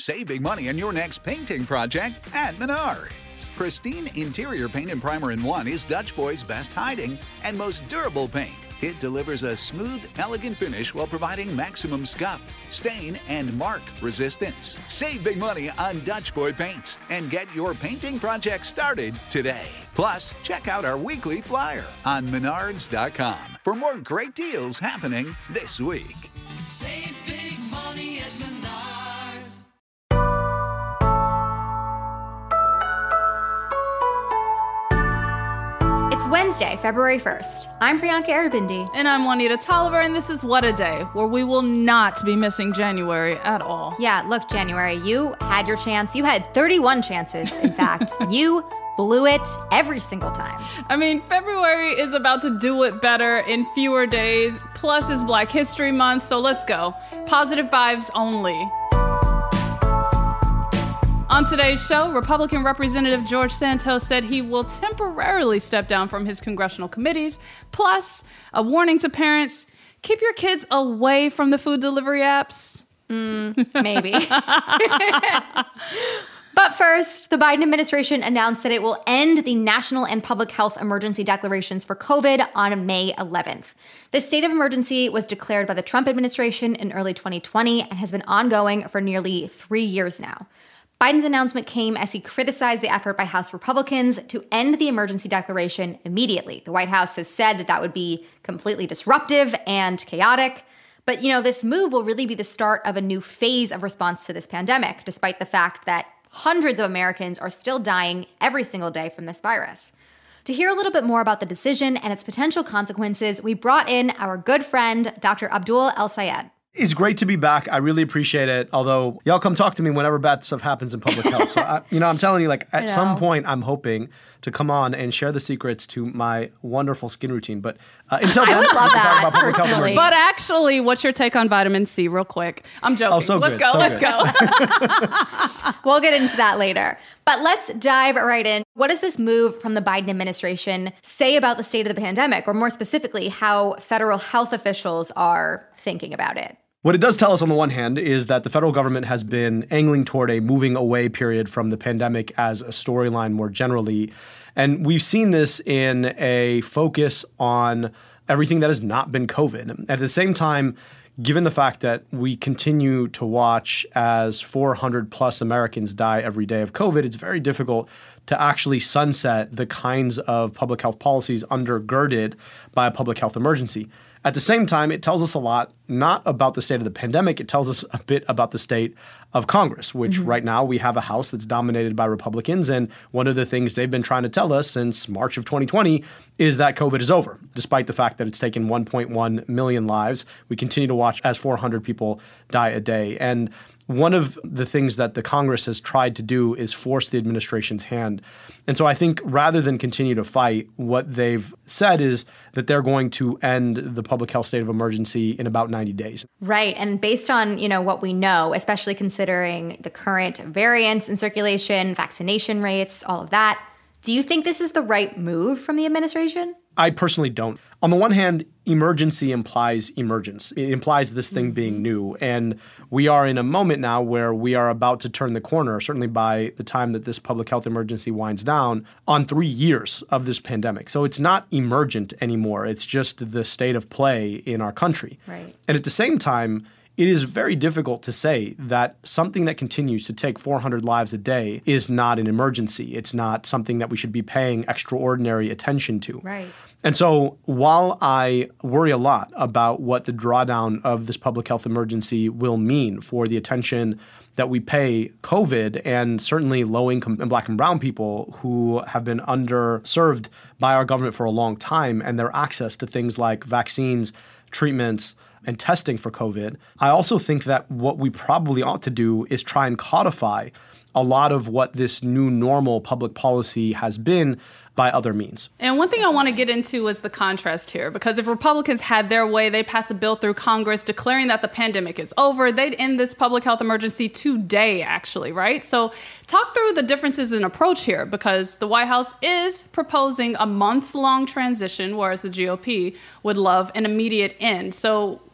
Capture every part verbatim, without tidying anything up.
Save big money on your next painting project at Menards. Pristine interior paint and primer in one is Dutch Boy's best hiding and most durable paint. It delivers a smooth, elegant finish while providing maximum scuff, stain, and mark resistance. Save big money on Dutch Boy paints and get your painting project started today. Plus, check out our weekly flyer on menards dot com for more great deals happening this week. Save big money at Menards. It's Wednesday, February first. I'm Priyanka Aribindi. And I'm Juanita Tolliver, and this is What a Day, where we will not be missing January at all. Yeah, look, January, you had your chance. You had thirty-one chances, in fact. You blew it every single time. I mean, February is about to do it better in fewer days. Plus, it's Black History Month, so let's go. Positive vibes only. On today's show, Republican Representative George Santos said he will temporarily step down from his congressional committees. Plus, a warning to parents, keep your kids away from the food delivery apps. Mm, maybe. But first, the Biden administration announced that it will end the national and public health emergency declarations for COVID on May eleventh. The state of emergency was declared by the Trump administration in early twenty twenty and has been ongoing for nearly three years now. Biden's announcement came as he criticized the effort by House Republicans to end the emergency declaration immediately. The White House has said that that would be completely disruptive and chaotic. But, you know, this move will really be the start of a new phase of response to this pandemic, despite the fact that hundreds of Americans are still dying every single day from this virus. To hear a little bit more about the decision and its potential consequences, we brought in our good friend, Doctor Abdul El-Sayed. It's great to be back. I really appreciate it. Although, y'all come talk to me whenever bad stuff happens in public health. So, I, you know, I'm telling you, like, at some point, I'm hoping to come on and share the secrets to my wonderful skin routine. But uh, until then, I would love we can that, talk about public health personally. emergency. But actually, what's your take on vitamin C real quick? I'm joking. Oh, so let's good, go, so let's good. go. We'll get into that later. But let's dive right in. What does this move from the Biden administration say about the state of the pandemic, or more specifically, how federal health officials are thinking about it? What it does tell us on the one hand is that the federal government has been angling toward a moving away period from the pandemic as a storyline more generally. And we've seen this in a focus on everything that has not been COVID. At the same time, given the fact that we continue to watch as four hundred plus Americans die every day of COVID, it's very difficult to actually sunset the kinds of public health policies undergirded by a public health emergency. At the same time, it tells us a lot, not about the state of the pandemic, it tells us a bit about the state of Congress, which mm-hmm. right now we have a House that's dominated by Republicans. And one of the things they've been trying to tell us since March of twenty twenty is that COVID is over, despite the fact that it's taken one point one million lives. We continue to watch as four hundred people die a day. And one of the things that the Congress has tried to do is force the administration's hand. And so I think rather than continue to fight, what they've said is that they're going to end the public health state of emergency in about ninety days. Right. And based on, you know, what we know, especially considering the current variants in circulation, vaccination rates, all of that, do you think this is the right move from the administration? I personally don't. On the one hand, emergency implies emergence. It implies this thing being new. And we are in a moment now where we are about to turn the corner, certainly by the time that this public health emergency winds down, on three years of this pandemic. So it's not emergent anymore. It's just the state of play in our country. Right. And at the same time, it is very difficult to say that something that continues to take four hundred lives a day is not an emergency. It's not something that we should be paying extraordinary attention to. Right. And so while I worry a lot about what the drawdown of this public health emergency will mean for the attention that we pay COVID and certainly low-income and Black and brown people who have been underserved by our government for a long time and their access to things like vaccines, treatments, and testing for COVID, I also think that what we probably ought to do is try and codify a lot of what this new normal public policy has been by other means. And one thing I want to get into is the contrast here, because if Republicans had their way, they'd pass a bill through Congress declaring that the pandemic is over. They'd end this public health emergency today, actually, right? So talk through the differences in approach here, because the White House is proposing a months-long transition, whereas the G O P would love an immediate end. So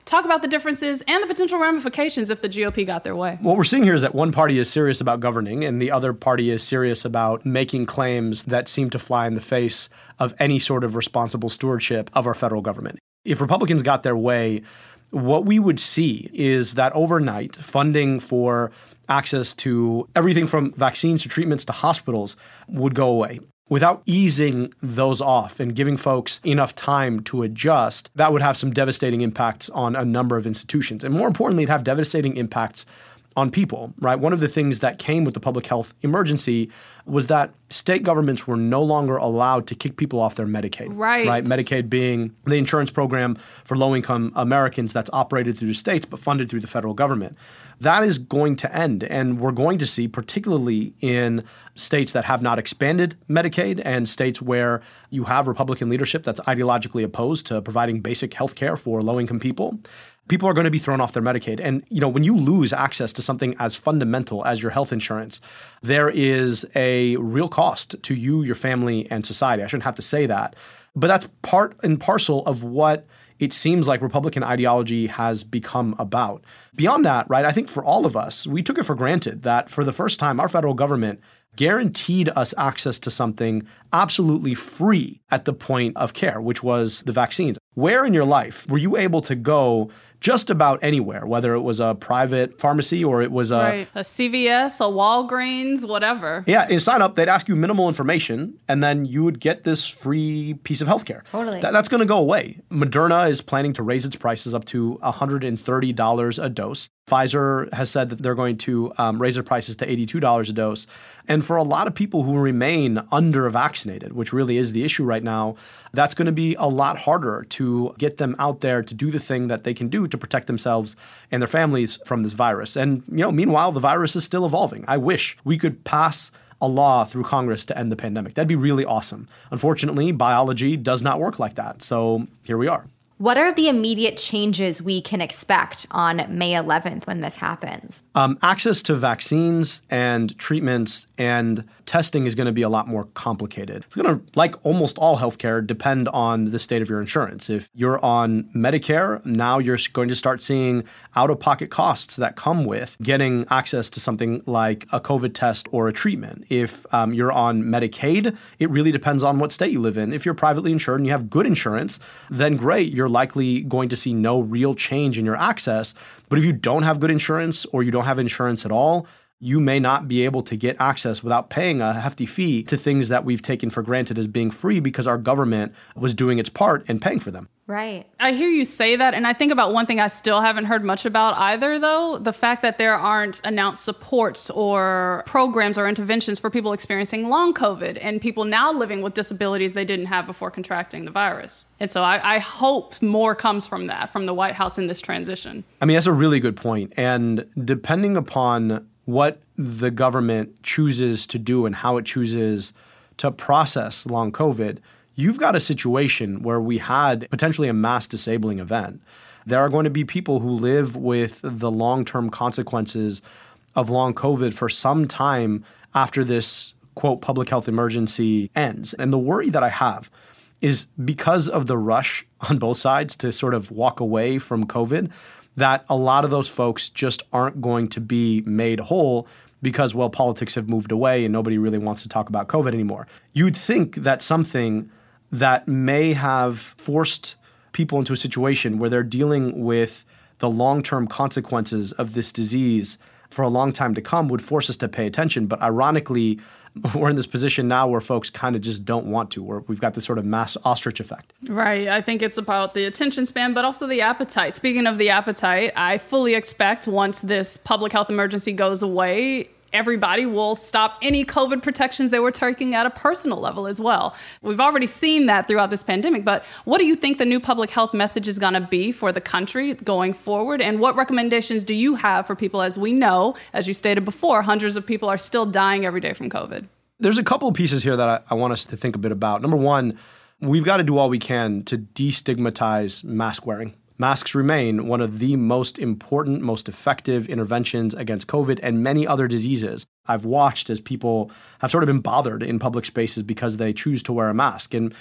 Talk about the differences and the potential ramifications if the G O P got their way. What we're seeing here is that one party is serious about governing and the other party is serious about making claims that seem to fly in the face of any sort of responsible stewardship of our federal government. If Republicans got their way, what we would see is that overnight funding for access to everything from vaccines to treatments to hospitals would go away. Without easing those off and giving folks enough time to adjust, that would have some devastating impacts on a number of institutions. And more importantly, it'd have devastating impacts on people, right? One of the things that came with the public health emergency was that state governments were no longer allowed to kick people off their Medicaid. Right. Right. Medicaid being the insurance program for low-income Americans that's operated through the states but funded through the federal government. That is going to end, and we're going to see, particularly in states that have not expanded Medicaid and states where you have Republican leadership that's ideologically opposed to providing basic health care for low-income people, people are going to be thrown off their Medicaid. And, you know, when you lose access to something as fundamental as your health insurance, there is a real cost to you, your family, and society. I shouldn't have to say that. But that's part and parcel of what it seems like Republican ideology has become about. Beyond that, right, I think for all of us, we took it for granted that for the first time, our federal government guaranteed us access to something absolutely free at the point of care, which was the vaccines. Where in your life were you able to go just about anywhere, whether it was a private pharmacy or it was a... Right. A C V S, a Walgreens, whatever. Yeah, and sign up, they'd ask you minimal information, and then you would get this free piece of healthcare. Totally. That, that's going to go away. Moderna is planning to raise its prices up to one hundred thirty dollars a dose. Pfizer has said that they're going to um, raise their prices to eighty-two dollars a dose. And for a lot of people who remain under-vaccinated, which really is the issue right now, that's going to be a lot harder to get them out there to do the thing that they can do to protect themselves and their families from this virus. And, you know, meanwhile, the virus is still evolving. I wish we could pass a law through Congress to end the pandemic. That'd be really awesome. Unfortunately, biology does not work like that. So here we are. What are the immediate changes we can expect on May eleventh when this happens? Um, access to vaccines and treatments and testing is going to be a lot more complicated. It's going to, like almost all healthcare, depend on the state of your insurance. If you're on Medicare, now you're going to start seeing out-of-pocket costs that come with getting access to something like a COVID test or a treatment. If um, you're on Medicaid, it really depends on what state you live in. If you're privately insured and you have good insurance, then great, you're likely going to see no real change in your access. But if you don't have good insurance or you don't have insurance at all, you may not be able to get access without paying a hefty fee to things that we've taken for granted as being free because our government was doing its part and paying for them. Right. I hear you say that, and I think about one thing I still haven't heard much about either, though, the fact that there aren't announced supports or programs or interventions for people experiencing long COVID and people now living with disabilities they didn't have before contracting the virus. And so I, I hope more comes from that, from the White House in this transition. I mean, that's a really good point. And depending upon what the government chooses to do and how it chooses to process long COVID, you've got a situation where we had potentially a mass disabling event. There are going to be people who live with the long-term consequences of long COVID for some time after this, quote, public health emergency ends. And the worry that I have is because of the rush on both sides to sort of walk away from COVID, that a lot of those folks just aren't going to be made whole because, well, politics have moved away and nobody really wants to talk about COVID anymore. You'd think that something that may have forced people into a situation where they're dealing with the long-term consequences of this disease for a long time to come would force us to pay attention. But ironically, we're in this position now where folks kind of just don't want to, where we've got this sort of mass ostrich effect. Right. I think it's about the attention span, but also the appetite. Speaking of the appetite, I fully expect once this public health emergency goes away, everybody will stop any COVID protections they were taking at a personal level as well. We've already seen that throughout this pandemic, but what do you think the new public health message is going to be for the country going forward? And what recommendations do you have for people? As we know, as you stated before, hundreds of people are still dying every day from COVID. There's a couple of pieces here that I, I want us to think a bit about. Number one, we've got to do all we can to destigmatize mask wearing. Masks remain one of the most important, most effective interventions against COVID and many other diseases. I've watched as people have sort of been bothered in public spaces because they choose to wear a mask. And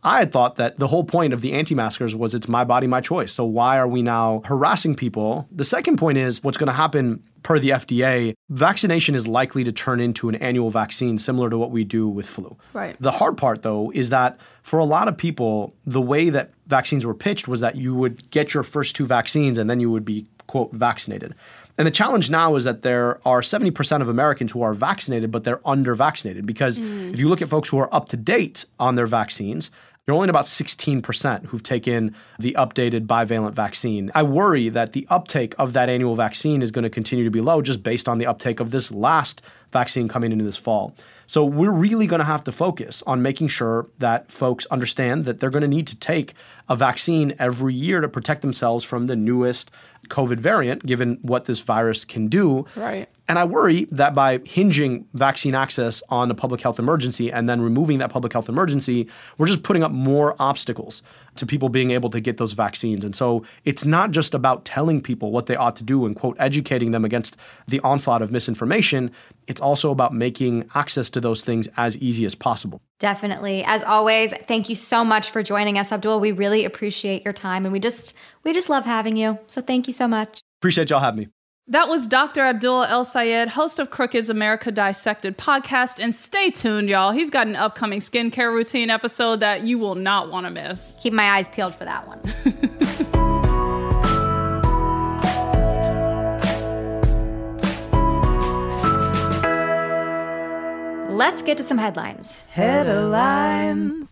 I had thought that the whole point of the anti-maskers was it's my body, my choice. So why are we now harassing people? The second point is what's going to happen per the F D A, vaccination is likely to turn into an annual vaccine similar to what we do with flu. Right. The hard part, though, is that for a lot of people, the way that vaccines were pitched was that you would get your first two vaccines and then you would be, quote, vaccinated. And the challenge now is that there are seventy percent of Americans who are vaccinated, but they're under-vaccinated. Because mm. if you look at folks who are up to date on their vaccines, you're only about sixteen percent who've taken the updated bivalent vaccine. I worry that the uptake of that annual vaccine is going to continue to be low just based on the uptake of this last vaccine coming into this fall. So we're really going to have to focus on making sure that folks understand that they're going to need to take a vaccine every year to protect themselves from the newest COVID variant, given what this virus can do. Right. And I worry that by hinging vaccine access on a public health emergency and then removing that public health emergency, we're just putting up more obstacles to people being able to get those vaccines. And so it's not just about telling people what they ought to do and, quote, educating them against the onslaught of misinformation. It's also about making access to those things as easy as possible. Definitely. As always, thank you so much for joining us, Abdul. We really appreciate your time, and we just we just love having you. So thank you so much. Appreciate y'all having me. That was Doctor Abdul El-Sayed, host of Crooked's America Dissected podcast. And stay tuned, y'all. He's got an upcoming skincare routine episode that you will not want to miss. Keep my eyes peeled for that one. Let's get to some headlines. Headlines.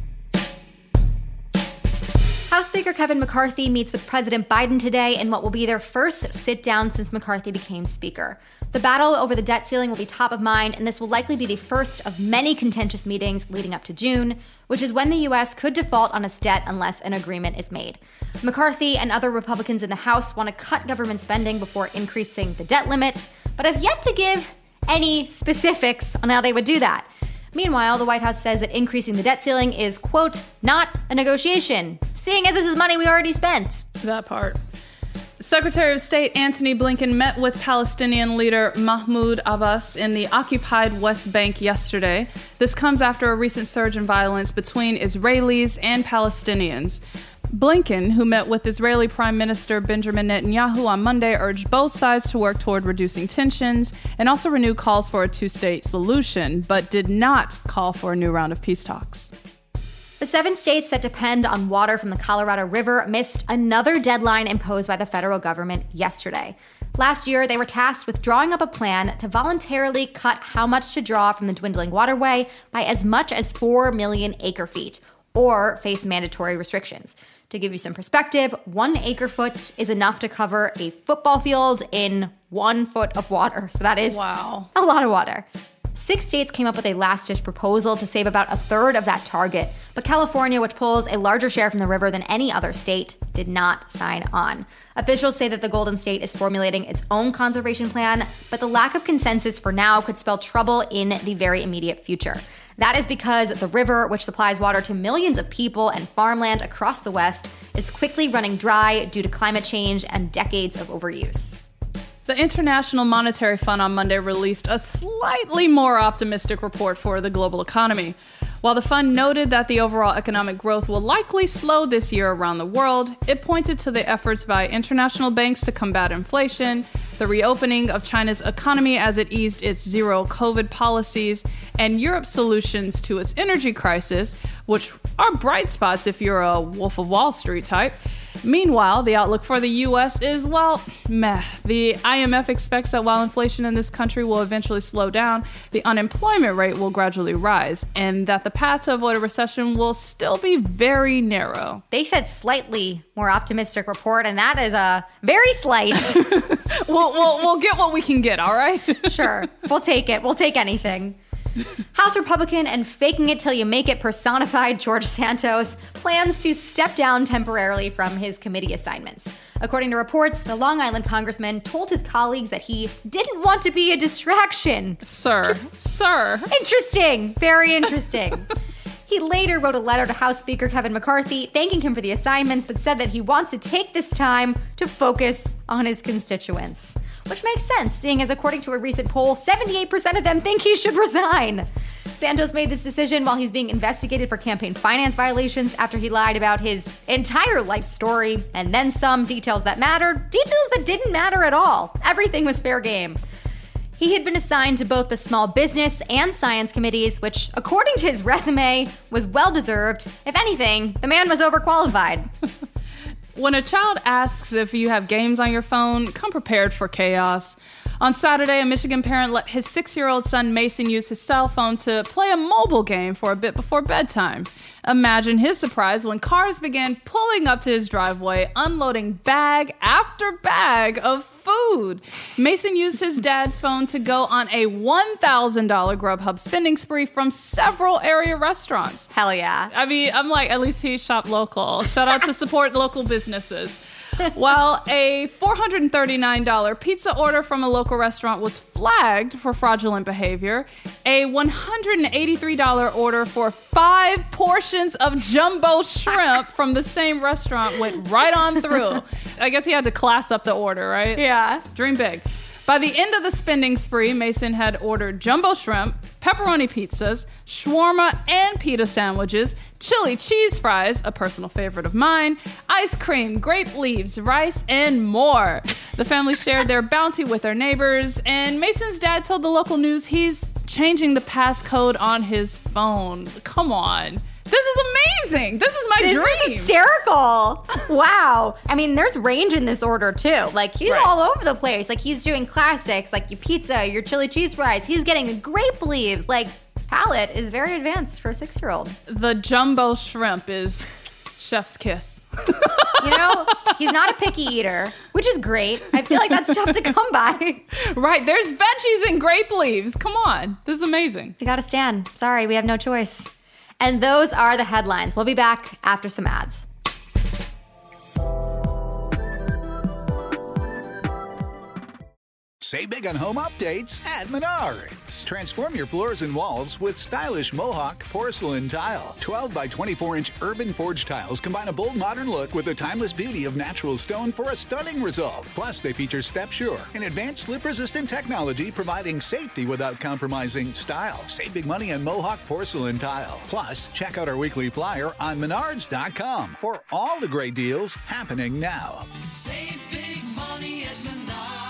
House Speaker Kevin McCarthy meets with President Biden today in what will be their first sit-down since McCarthy became Speaker. The battle over the debt ceiling will be top of mind, and this will likely be the first of many contentious meetings leading up to June, which is when the U S could default on its debt unless an agreement is made. McCarthy and other Republicans in the House want to cut government spending before increasing the debt limit, but have yet to give any specifics on how they would do that. Meanwhile, the White House says that increasing the debt ceiling is, quote, not a negotiation, seeing as this is money we already spent. That part. Secretary of State Antony Blinken met with Palestinian leader Mahmoud Abbas in the occupied West Bank yesterday. This comes after a recent surge in violence between Israelis and Palestinians. Blinken, who met with Israeli Prime Minister Benjamin Netanyahu on Monday, urged both sides to work toward reducing tensions and also renew calls for a two-state solution, but did not call for a new round of peace talks. The seven states that depend on water from the Colorado River missed another deadline imposed by the federal government yesterday. Last year, they were tasked with drawing up a plan to voluntarily cut how much to draw from the dwindling waterway by as much as four million acre feet, or face mandatory restrictions. To give you some perspective, one acre foot is enough to cover a football field in one foot of water. So that is wow. a lot of water. Six states came up with a last-ditch proposal to save about a third of that target, but California, which pulls a larger share from the river than any other state, did not sign on. Officials say that the Golden State is formulating its own conservation plan, but the lack of consensus for now could spell trouble in the very immediate future. That is because the river, which supplies water to millions of people and farmland across the West, is quickly running dry due to climate change and decades of overuse. The International Monetary Fund on Monday released a slightly more optimistic report for the global economy. While the fund noted that the overall economic growth will likely slow this year around the world, it pointed to the efforts by international banks to combat inflation, the reopening of China's economy as it eased its zero COVID policies, and Europe's solutions to its energy crisis, which are bright spots if you're a Wolf of Wall Street type. Meanwhile, the outlook for the U S is, well, meh. The I M F expects that while inflation in this country will eventually slow down, the unemployment rate will gradually rise, and that the path to avoid a recession will still be very narrow. They said slightly more optimistic report, and that is a very slight. we'll, we'll, we'll get what we can get, all right? Sure. We'll take it. We'll take anything. House Republican and faking it till you make it personified George Santos plans to step down temporarily from his committee assignments. According to reports, the Long Island congressman told his colleagues that he didn't want to be a distraction. Sir, Just sir. Interesting. Very interesting. He later wrote a letter to House Speaker Kevin McCarthy thanking him for the assignments, but said that he wants to take this time to focus on his constituents. Which makes sense, seeing as according to a recent poll, seventy-eight percent of them think he should resign. Santos made this decision while he's being investigated for campaign finance violations after he lied about his entire life story and then some details that mattered, details that didn't matter at all. Everything was fair game. He had been assigned to both the small business and science committees, which, according to his resume, was well-deserved. If anything, the man was overqualified. When a child asks if you have games on your phone, come prepared for chaos. On Saturday, a Michigan parent let his six-year-old son Mason use his cell phone to play a mobile game for a bit before bedtime. Imagine his surprise when cars began pulling up to his driveway, unloading bag after bag of food. Mason used his dad's phone to go on a one thousand dollars Grubhub spending spree from several area restaurants. Hell yeah. I mean, I'm like, at least he shopped local. Shout out to support local businesses. While a four hundred thirty-nine dollars pizza order from a local restaurant was flagged for fraudulent behavior, a one hundred eighty-three dollars order for five portions of jumbo shrimp from the same restaurant went right on through. I guess he had to class up the order, right? Yeah. Dream big. By the end of the spending spree, Mason had ordered jumbo shrimp, pepperoni pizzas, shawarma and pita sandwiches, chili cheese fries, a personal favorite of mine, ice cream, grape leaves, rice, and more. The family shared their bounty with their neighbors, and Mason's dad told the local news he's changing the passcode on his phone. Come on. This is amazing. This is my this dream. This is hysterical. Wow. I mean, there's range in this order, too. Like, he's Right. all over the place. Like, he's doing classics, like your pizza, your chili cheese fries. He's getting grape leaves. Like, palate is very advanced for a six-year-old. The jumbo shrimp is chef's kiss. You know, he's not a picky eater, which is great. I feel like that's tough to come by. Right. There's veggies and grape leaves. Come on. This is amazing. We gotta stand. Sorry, we have no choice. And those are the headlines. We'll be back after some ads. Save big on home updates at Menards. Transform your floors and walls with stylish Mohawk porcelain tile. twelve by twenty-four inch urban forged tiles combine a bold modern look with the timeless beauty of natural stone for a stunning result. Plus, they feature Step Sure, an advanced slip-resistant technology providing safety without compromising style. Save big money on Mohawk porcelain tile. Plus, check out our weekly flyer on menards dot com for all the great deals happening now. Save big money at Menards.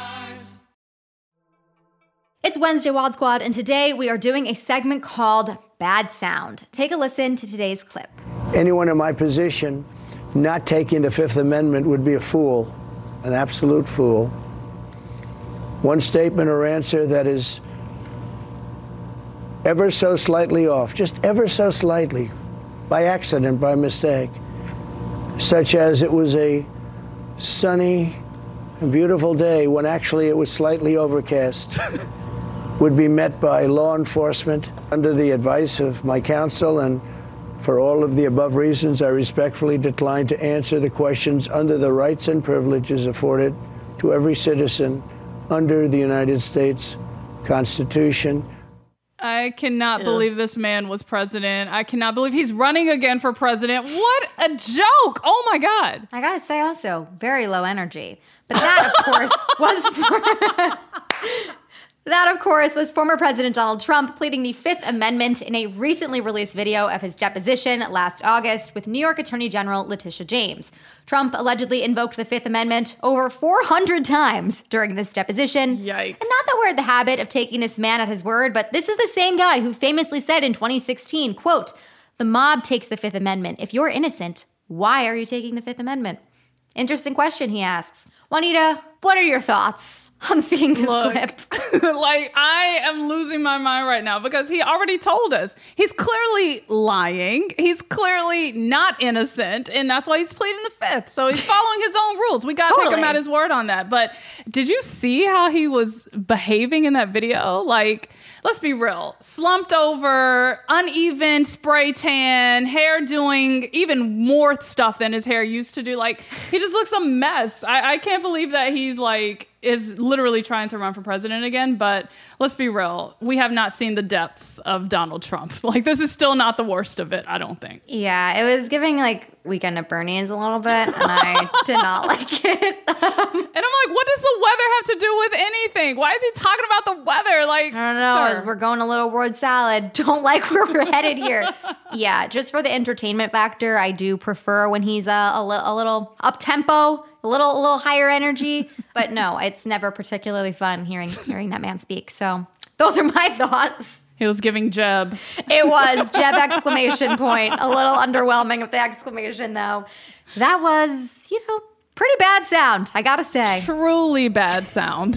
It's Wednesday, Wad Squad, and today we are doing a segment called Bad Sound. Take a listen to today's clip. Anyone in my position not taking the Fifth Amendment would be a fool, an absolute fool. One statement or answer that is ever so slightly off, just ever so slightly, by accident, by mistake, such as it was a sunny and beautiful day when actually it was slightly overcast, would be met by law enforcement under the advice of my counsel, and for all of the above reasons, I respectfully decline to answer the questions under the rights and privileges afforded to every citizen under the United States Constitution. I cannot believe this man was president. I cannot believe he's running again for president. What a joke. Oh my God. I gotta say also, very low energy. But that, of course, was... That, of course, was former President Donald Trump pleading the Fifth Amendment in a recently released video of his deposition last August with New York Attorney General Letitia James. Trump allegedly invoked the Fifth Amendment over four hundred times during this deposition. Yikes. And not that we're in the habit of taking this man at his word, but this is the same guy who famously said in twenty sixteen, quote, "The mob takes the Fifth Amendment. If you're innocent, why are you taking the Fifth Amendment?" Interesting question, he asks. Juanita, what are your thoughts on seeing this Look, clip? like, I am losing my mind right now because he already told us. He's clearly lying. He's clearly not innocent, and that's why he's pleading the Fifth. So he's following his own rules. We got to Totally. take him at his word on that. But did you see how he was behaving in that video? Like, let's be real. Slumped over, uneven spray tan, hair doing even more stuff than his hair used to do. Like, he just looks a mess. I, I can't believe that he's like, is literally trying to run for president again. But let's be real. We have not seen the depths of Donald Trump. Like, this is still not the worst of it, I don't think. Yeah, it was giving like Weekend at Bernie's a little bit, and I did not like it. And I'm like, what does the weather have to do with anything? Why is he talking about the weather? Like, I don't know, sir. as we're going a little word salad. Don't like where we're headed here. Yeah, just for the entertainment factor, I do prefer when he's uh, a, li- a little up-tempo, a little a little higher energy. But no, it's never particularly fun hearing hearing that man speak. So those are my thoughts. He was giving Jeb. It was Jeb exclamation point. A little underwhelming with the exclamation, though. That was, you know, pretty bad sound, I gotta say. Truly bad sound.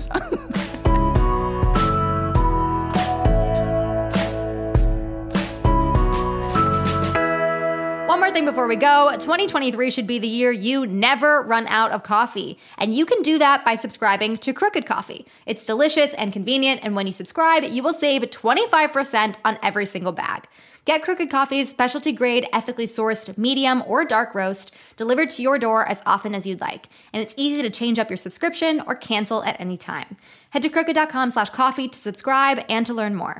One more thing before we go. twenty twenty-three should be the year you never run out of coffee. And you can do that by subscribing to Crooked Coffee. It's delicious and convenient, and when you subscribe, you will save twenty-five percent on every single bag. Get Crooked Coffee's specialty grade, ethically sourced medium or dark roast delivered to your door as often as you'd like. And it's easy to change up your subscription or cancel at any time. Head to crooked.com slash coffee to subscribe and to learn more.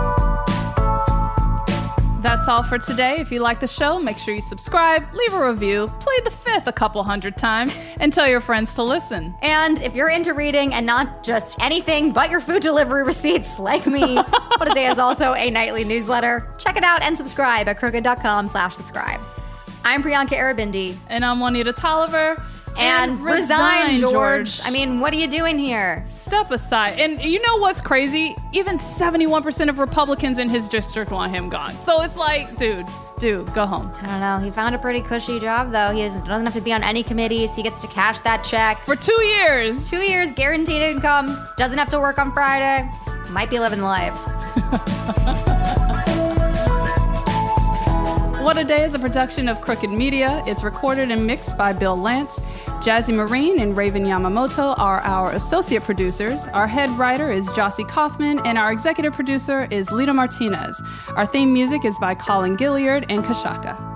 That's all for today. If you like the show, make sure you subscribe, leave a review, play the fifth a couple hundred times, and tell your friends to listen. And if you're into reading and not just anything but your food delivery receipts like me, What a Day is also a nightly newsletter. Check it out and subscribe at crooked.com slash subscribe. I'm Priyanka Arabindi. And I'm Juanita Tolliver. And, and resign, resign George. George. I mean, what are you doing here? Step aside. And you know what's crazy? Even seventy-one percent of Republicans in his district want him gone. So it's like, dude, dude, go home. I don't know. He found a pretty cushy job, though. He doesn't have to be on any committees. He gets to cash that check. For two years. Two years, guaranteed income. Doesn't have to work on Friday. Might be living the life. What a Day is a production of Crooked Media. It's recorded and mixed by Bill Lance. Jazzy Marine and Raven Yamamoto are our associate producers. Our head writer is Jossie Kaufman, and our executive producer is Lita Martinez. Our theme music is by Colin Gilliard and Kashaka.